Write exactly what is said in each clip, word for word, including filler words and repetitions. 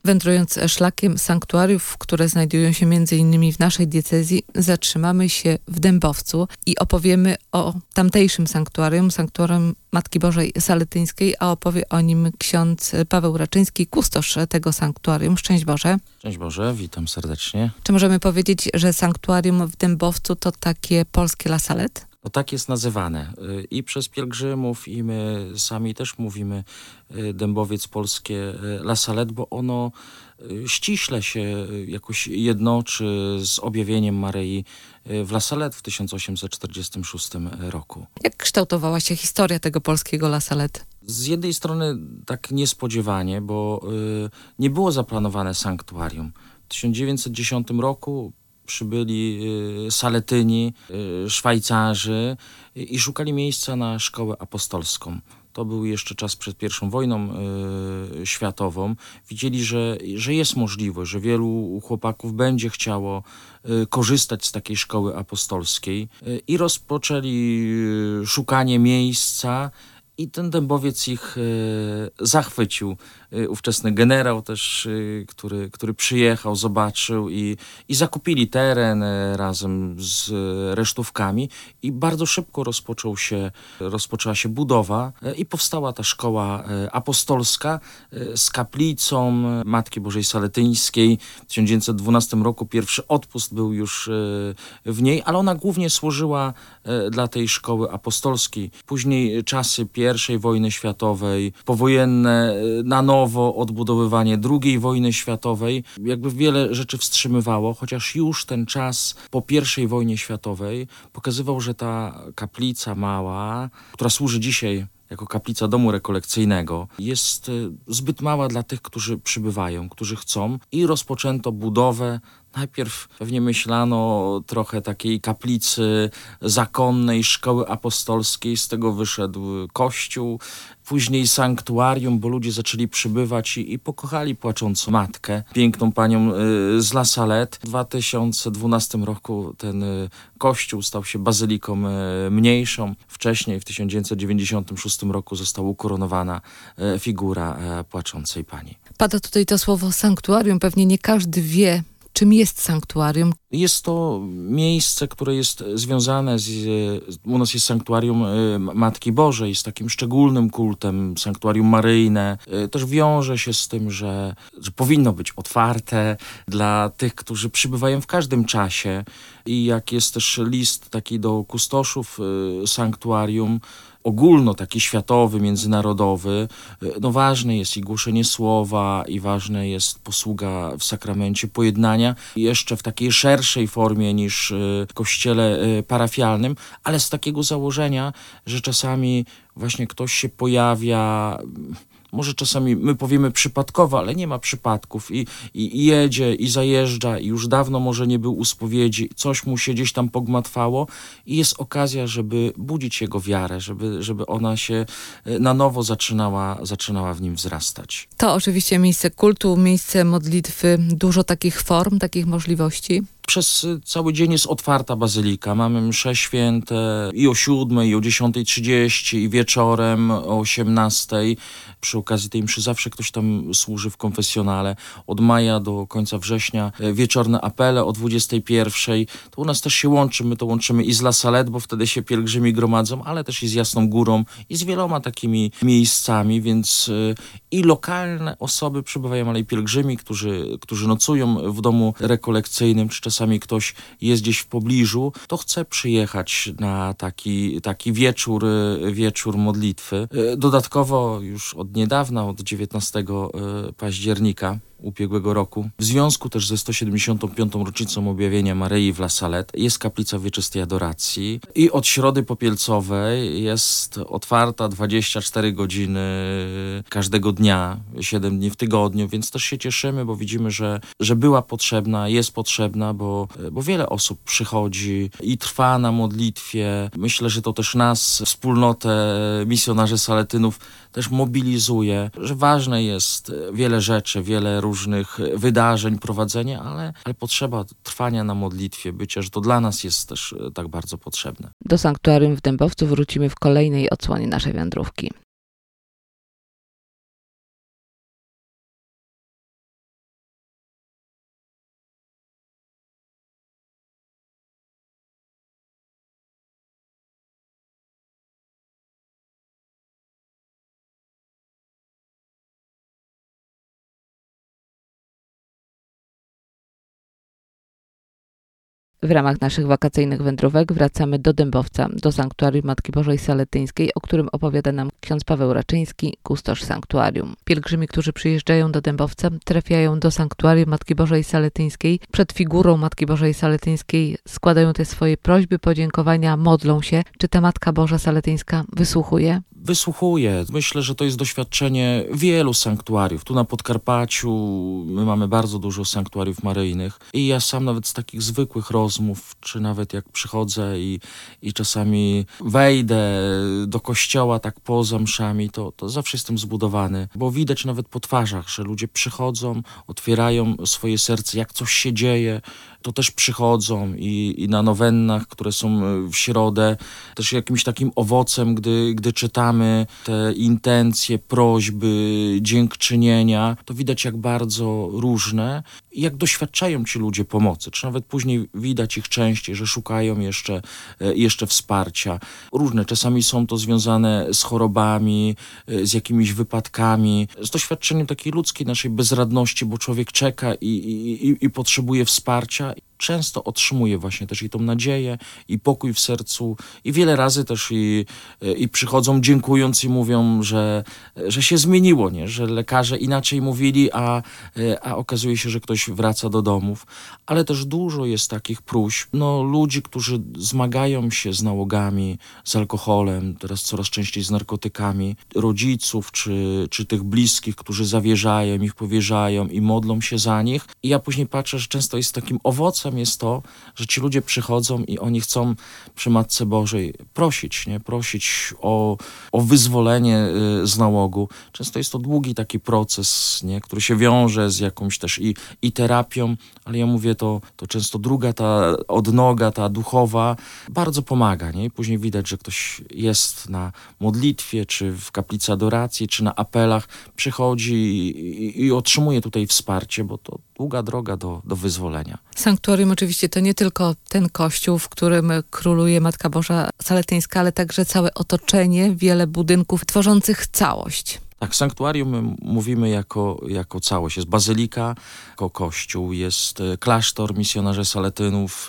Wędrując szlakiem sanktuariów, które znajdują się między innymi w naszej diecezji, zatrzymamy się w Dębowcu i opowiemy o tamtejszym sanktuarium, sanktuarium Matki Bożej Saletyńskiej, a opowie o nim ksiądz Paweł Raczyński, kustosz tego sanktuarium. Szczęść Boże. Szczęść Boże, witam serdecznie. Czy możemy powiedzieć, że sanktuarium w Dębowcu to takie polskie La Salette? No tak jest nazywane i przez pielgrzymów, i my sami też mówimy Dębowiec polskie La Salette, bo ono ściśle się jakoś jednoczy z objawieniem Maryi w La Salette w tysiąc osiemset czterdziestym szóstym roku. Jak kształtowała się historia tego polskiego La Salette? Z jednej strony tak niespodziewanie, bo nie było zaplanowane sanktuarium. W tysiąc dziewięćset dziesiątym roku przybyli Saletyni, Szwajcarzy i szukali miejsca na szkołę apostolską. To był jeszcze czas przed pierwszą wojną y, światową. Widzieli, że, że jest możliwość, że wielu chłopaków będzie chciało y, korzystać z takiej szkoły apostolskiej y, i rozpoczęli y, szukanie miejsca. I ten Dębowiec ich e, zachwycił. E, ówczesny generał też, e, który, który przyjechał, zobaczył i, i zakupili teren e, razem z e, resztówkami i bardzo szybko rozpoczął się, rozpoczęła się budowa e, i powstała ta szkoła e, apostolska e, z kaplicą Matki Bożej Saletyńskiej. W tysiąc dziewięćset dwunastym roku pierwszy odpust był już e, w niej, ale ona głównie służyła e, dla tej szkoły apostolskiej. Później czasy pierwszej wojny światowej, powojenne na nowo odbudowywanie drugiej wojny światowej, jakby wiele rzeczy wstrzymywało, chociaż już ten czas po pierwszej wojnie światowej pokazywał, że ta kaplica mała, która służy dzisiaj jako kaplica domu rekolekcyjnego, jest zbyt mała dla tych, którzy przybywają, którzy chcą, i rozpoczęto budowę. Najpierw pewnie myślano trochę takiej kaplicy zakonnej, szkoły apostolskiej, z tego wyszedł kościół, później sanktuarium, bo ludzie zaczęli przybywać i, i pokochali płaczącą matkę, piękną panią y, z La Salette. W dwa tysiące dwunastym roku ten y, kościół stał się bazyliką y, mniejszą. Wcześniej, w tysiąc dziewięćset dziewięćdziesiątym szóstym roku, została ukoronowana y, figura y, płaczącej pani. Pada tutaj to słowo sanktuarium, pewnie nie każdy wie, czym jest sanktuarium. Jest to miejsce, które jest związane z, u nas jest sanktuarium Matki Bożej, z takim szczególnym kultem, sanktuarium maryjne. Też wiąże się z tym, że, że powinno być otwarte dla tych, którzy przybywają w każdym czasie. I jak jest też list taki do kustoszów sanktuarium, ogólno taki światowy, międzynarodowy, no ważne jest i głoszenie słowa, i ważne jest posługa w sakramencie pojednania, jeszcze w takiej szerszej formie niż w kościele parafialnym, ale z takiego założenia, że czasami właśnie ktoś się pojawia, może czasami my powiemy przypadkowo, ale nie ma przypadków, i, i, i jedzie, i zajeżdża, i już dawno może nie był u spowiedzi, coś mu się gdzieś tam pogmatwało i jest okazja, żeby budzić jego wiarę, żeby, żeby ona się na nowo zaczynała, zaczynała w nim wzrastać. To oczywiście miejsce kultu, miejsce modlitwy, dużo takich form, takich możliwości. Przez cały dzień jest otwarta bazylika. Mamy msze święte i o siódmej, i o dziesiątej trzydzieści, i wieczorem o osiemnastej. Przy okazji tej mszy zawsze ktoś tam służy w konfesjonale. Od maja do końca września wieczorne apele o dwudziestej pierwszej. To u nas też się łączy. My to łączymy i z La Salette, bo wtedy się pielgrzymi gromadzą, ale też i z Jasną Górą, i z wieloma takimi miejscami, więc i lokalne osoby przybywają, ale i pielgrzymi, którzy, którzy nocują w domu rekolekcyjnym, czy czasami ktoś jest gdzieś w pobliżu, to chce przyjechać na taki, taki wieczór, wieczór modlitwy. Dodatkowo już od niedawna, od dziewiętnastego października ubiegłego roku, w związku też ze sto siedemdziesiątą piątą rocznicą objawienia Maryi w La Salette, jest kaplica wieczystej adoracji i od środy popielcowej jest otwarta dwadzieścia cztery godziny każdego dnia, siedem dni w tygodniu, więc też się cieszymy, bo widzimy, że, że była potrzebna, jest potrzebna, bo, bo wiele osób przychodzi i trwa na modlitwie. Myślę, że to też nas, wspólnotę misjonarzy saletynów, też mobilizuje, że ważne jest wiele rzeczy, wiele różnych wydarzeń, prowadzenie, ale, ale potrzeba trwania na modlitwie, bycia, że to dla nas jest też tak bardzo potrzebne. Do sanktuarium w Dębowcu wrócimy w kolejnej odsłonie naszej wędrówki. W ramach naszych wakacyjnych wędrówek wracamy do Dębowca, do Sanktuarium Matki Bożej Saletyńskiej, o którym opowiada nam ksiądz Paweł Raczyński, kustosz sanktuarium. Pielgrzymi, którzy przyjeżdżają do Dębowca, trafiają do Sanktuarium Matki Bożej Saletyńskiej. Przed figurą Matki Bożej Saletyńskiej składają te swoje prośby, podziękowania, modlą się. Czy ta Matka Boża Saletyńska wysłuchuje? Wysłuchuję. Myślę, że to jest doświadczenie wielu sanktuariów. Tu na Podkarpaciu my mamy bardzo dużo sanktuariów maryjnych i ja sam nawet z takich zwykłych rozmów, czy nawet jak przychodzę i, i czasami wejdę do kościoła tak poza mszami, to, to zawsze jestem zbudowany, bo widać nawet po twarzach, że ludzie przychodzą, otwierają swoje serce, jak coś się dzieje, to też przychodzą i, i na nowennach, które są w środę, też jakimś takim owocem, gdy, gdy czytamy te intencje, prośby, dziękczynienia, to widać jak bardzo różne i jak doświadczają ci ludzie pomocy, czy nawet później widać ich częściej, że szukają jeszcze, jeszcze wsparcia. Różne, czasami są to związane z chorobami, z jakimiś wypadkami, z doświadczeniem takiej ludzkiej naszej bezradności, bo człowiek czeka i, i, i potrzebuje wsparcia. Często otrzymuje właśnie też i tą nadzieję, i pokój w sercu i wiele razy też i, i przychodzą dziękując i mówią, że, że się zmieniło, nie? Że lekarze inaczej mówili, a, a okazuje się, że ktoś wraca do domów. Ale też dużo jest takich próśb, no, ludzi, którzy zmagają się z nałogami, z alkoholem, teraz coraz częściej z narkotykami, rodziców czy, czy tych bliskich, którzy zawierzają, ich powierzają i modlą się za nich. I ja później patrzę, że często jest takim owocem jest to, że ci ludzie przychodzą i oni chcą przy Matce Bożej prosić, nie? Prosić o, o wyzwolenie y, z nałogu. Często jest to długi taki proces, nie? Który się wiąże z jakąś też i, i terapią, ale ja mówię, to, to często druga ta odnoga, ta duchowa, bardzo pomaga, nie? I później widać, że ktoś jest na modlitwie, czy w kaplicy adoracji, czy na apelach, przychodzi i, i, i otrzymuje tutaj wsparcie, bo to długa droga do, do wyzwolenia. Sanktuarium oczywiście to nie tylko ten kościół, w którym króluje Matka Boża Saletyńska, ale także całe otoczenie, wiele budynków tworzących całość. Tak, sanktuarium my mówimy jako, jako całość. Jest bazylika, jako kościół, jest klasztor misjonarzy Saletynów.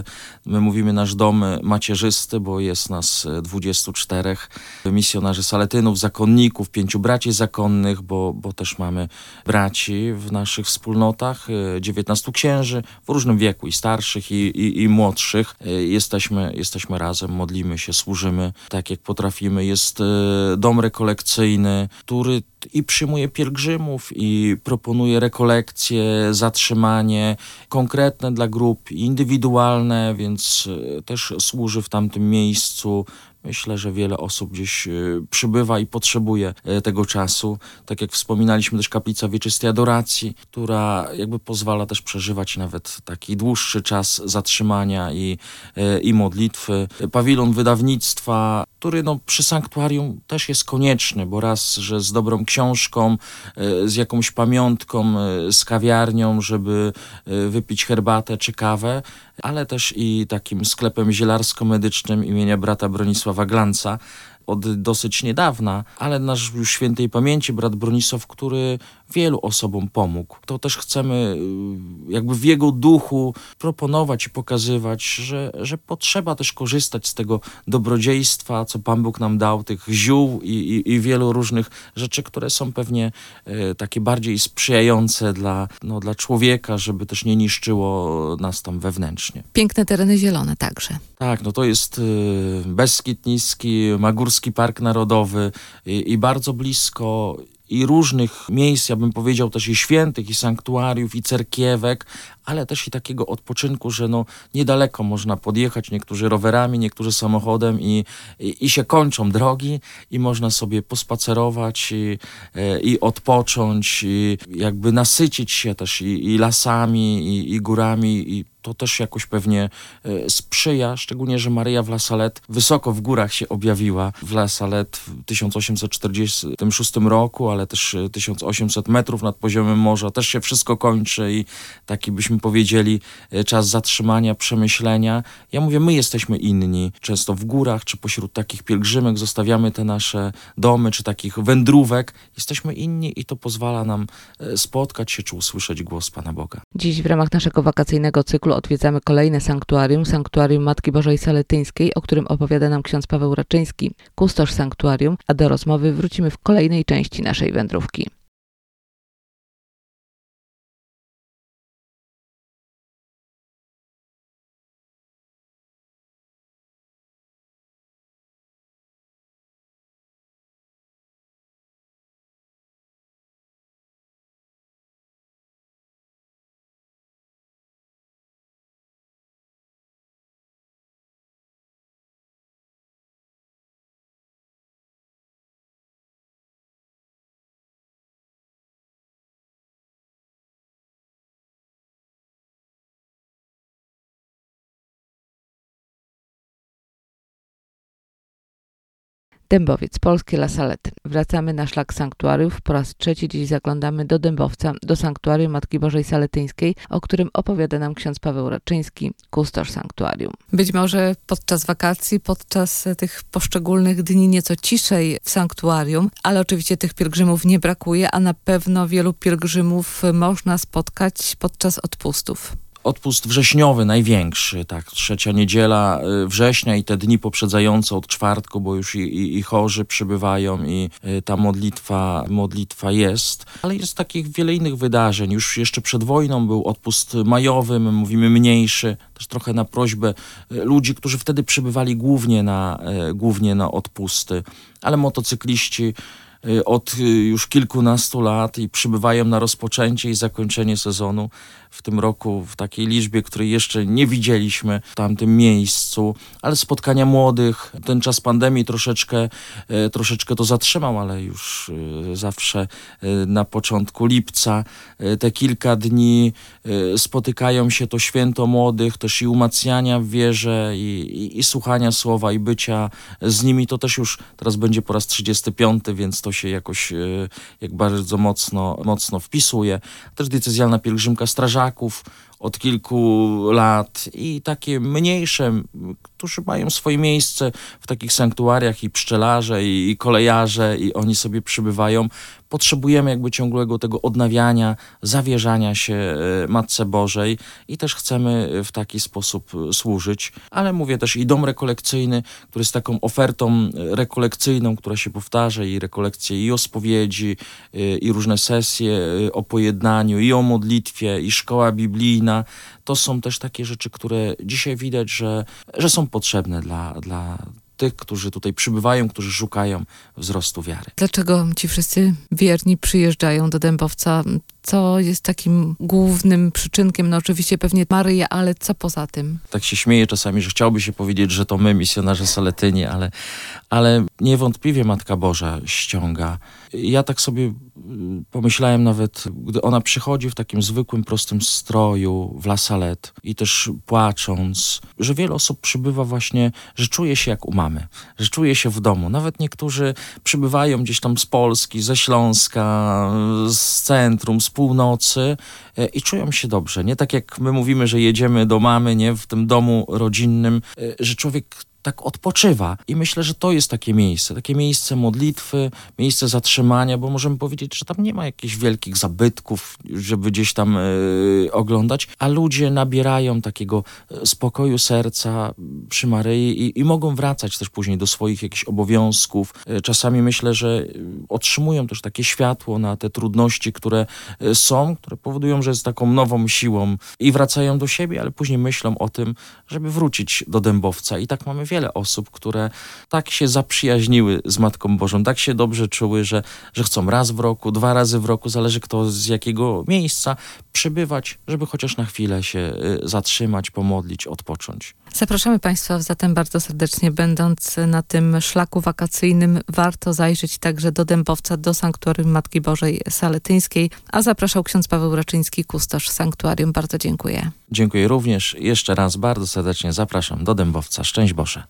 My mówimy nasz dom macierzysty, bo jest nas dwudziestu czterech misjonarzy Saletynów, zakonników, pięciu braci zakonnych, bo, bo też mamy braci w naszych wspólnotach, dziewiętnastu księży w różnym wieku, i starszych, i, i, i młodszych. Jesteśmy, jesteśmy razem, modlimy się, służymy tak jak potrafimy. Jest dom rekolekcyjny, który i przyjmuje pielgrzymów, i proponuje rekolekcje, zatrzymanie konkretne dla grup, indywidualne, więc też służy w tamtym miejscu. Myślę, że wiele osób gdzieś przybywa i potrzebuje tego czasu. Tak jak wspominaliśmy, też kaplica wieczystej adoracji, która jakby pozwala też przeżywać nawet taki dłuższy czas zatrzymania i, i modlitwy. Pawilon wydawnictwa, który no, przy sanktuarium też jest konieczny, bo raz, że z dobrą książką, z jakąś pamiątką, z kawiarnią, żeby wypić herbatę czy kawę, ale też i takim sklepem zielarsko-medycznym imienia brata Bronisława Glanca od dosyć niedawna, ale nasz już świętej pamięci brat Bronisław, który wielu osobom pomógł. To też chcemy jakby w jego duchu proponować i pokazywać, że, że potrzeba też korzystać z tego dobrodziejstwa, co Pan Bóg nam dał, tych ziół i, i, i wielu różnych rzeczy, które są pewnie e, takie bardziej sprzyjające dla, no, dla człowieka, żeby też nie niszczyło nas tam wewnętrznie. Piękne tereny zielone także. Tak, no to jest y, Beskid Niski, Magórski Park Narodowy i, i bardzo blisko i różnych miejsc, ja bym powiedział też i świętych, i sanktuariów, i cerkiewek, ale też i takiego odpoczynku, że no niedaleko można podjechać, niektórzy rowerami, niektórzy samochodem i, i, i się kończą drogi i można sobie pospacerować i, i odpocząć, i jakby nasycić się też i, i lasami, i, i górami, i to też jakoś pewnie e, sprzyja, szczególnie, że Maryja w La Salette wysoko w górach się objawiła. W La Salette w tysiąc osiemset czterdziestym szóstym roku, ale też tysiąc osiemset metrów nad poziomem morza. Też się wszystko kończy i taki byśmy powiedzieli e, czas zatrzymania, przemyślenia. Ja mówię, my jesteśmy inni. Często w górach, czy pośród takich pielgrzymek zostawiamy te nasze domy, czy takich wędrówek. Jesteśmy inni i to pozwala nam e, spotkać się, czy usłyszeć głos Pana Boga. Dziś w ramach naszego wakacyjnego cyklu cyklu odwiedzamy kolejne sanktuarium, sanktuarium Matki Bożej Saletyńskiej, o którym opowiada nam ksiądz Paweł Raczyński, kustosz sanktuarium, a do rozmowy wrócimy w kolejnej części naszej wędrówki. Dębowiec, polskie La Salette. Wracamy na szlak sanktuariów. Po raz trzeci dziś zaglądamy do Dębowca, do sanktuarium Matki Bożej Saletyńskiej, o którym opowiada nam ksiądz Paweł Raczyński, kustosz sanktuarium. Być może podczas wakacji, podczas tych poszczególnych dni nieco ciszej w sanktuarium, ale oczywiście tych pielgrzymów nie brakuje, a na pewno wielu pielgrzymów można spotkać podczas odpustów. Odpust wrześniowy, największy, tak, trzecia niedziela września i te dni poprzedzające od czwartku, bo już i, i, i chorzy przybywają i y, ta modlitwa, modlitwa jest. Ale jest takich wiele innych wydarzeń. Już jeszcze przed wojną był odpust majowy, my mówimy mniejszy, też trochę na prośbę ludzi, którzy wtedy przybywali głównie na, y, głównie na odpusty. Ale motocykliści od już kilkunastu lat i przybywają na rozpoczęcie i zakończenie sezonu w tym roku w takiej liczbie, której jeszcze nie widzieliśmy w tamtym miejscu, ale spotkania młodych, ten czas pandemii troszeczkę, troszeczkę to zatrzymał, ale już zawsze na początku lipca te kilka dni spotykają się, to święto młodych, też i umacniania w wierze i, i, i słuchania słowa i bycia z nimi, to też już teraz będzie po raz trzydziesty piąty, więc to się jakoś jak bardzo mocno, mocno wpisuje. Też diecezjalna pielgrzymka strażaków od kilku lat i takie mniejsze, którzy mają swoje miejsce w takich sanktuariach i pszczelarze i, i kolejarze i oni sobie przybywają. Potrzebujemy jakby ciągłego tego odnawiania, zawierzania się Matce Bożej i też chcemy w taki sposób służyć. Ale mówię też i dom rekolekcyjny, który jest taką ofertą rekolekcyjną, która się powtarza i rekolekcje i o spowiedzi, i różne sesje o pojednaniu, i o modlitwie, i szkoła biblijna. To są też takie rzeczy, które dzisiaj widać, że, że są potrzebne dla, dla tych, którzy tutaj przybywają, którzy szukają wzrostu wiary. Dlaczego ci wszyscy wierni przyjeżdżają do Dębowca? Co jest takim głównym przyczynkiem? No oczywiście pewnie Maryja, ale co poza tym? Tak się śmieję czasami, że chciałby się powiedzieć, że to my, misjonarze Saletyni, ale, ale niewątpliwie Matka Boża ściąga. Ja tak sobie pomyślałem nawet, gdy ona przychodzi w takim zwykłym, prostym stroju w La Salette i też płacząc, że wiele osób przybywa właśnie, że czuje się jak u mamy, że czuje się w domu. Nawet niektórzy przybywają gdzieś tam z Polski, ze Śląska, z centrum, z północy i czują się dobrze. Nie tak jak my mówimy, że jedziemy do mamy, nie, w tym domu rodzinnym, że człowiek tak odpoczywa. I myślę, że to jest takie miejsce, takie miejsce modlitwy, miejsce zatrzymania, bo możemy powiedzieć, że tam nie ma jakichś wielkich zabytków, żeby gdzieś tam y, oglądać, a ludzie nabierają takiego spokoju serca przy Maryi i, i mogą wracać też później do swoich jakichś obowiązków. Y, czasami myślę, że otrzymują też takie światło na te trudności, które y, są, które powodują, że jest taką nową siłą i wracają do siebie, ale później myślą o tym, żeby wrócić do Dębowca. I tak mamy wiele osób, które tak się zaprzyjaźniły z Matką Bożą, tak się dobrze czuły, że, że chcą raz w roku, dwa razy w roku, zależy kto z jakiego miejsca, przybywać, żeby chociaż na chwilę się zatrzymać, pomodlić, odpocząć. Zapraszamy Państwa zatem bardzo serdecznie, będąc na tym szlaku wakacyjnym, warto zajrzeć także do Dębowca, do sanktuarium Matki Bożej Saletyńskiej, a zapraszał ksiądz Paweł Raczyński, kustosz sanktuarium. Bardzo dziękuję. Dziękuję również. Jeszcze raz bardzo serdecznie zapraszam do Dębowca. Szczęść Boże.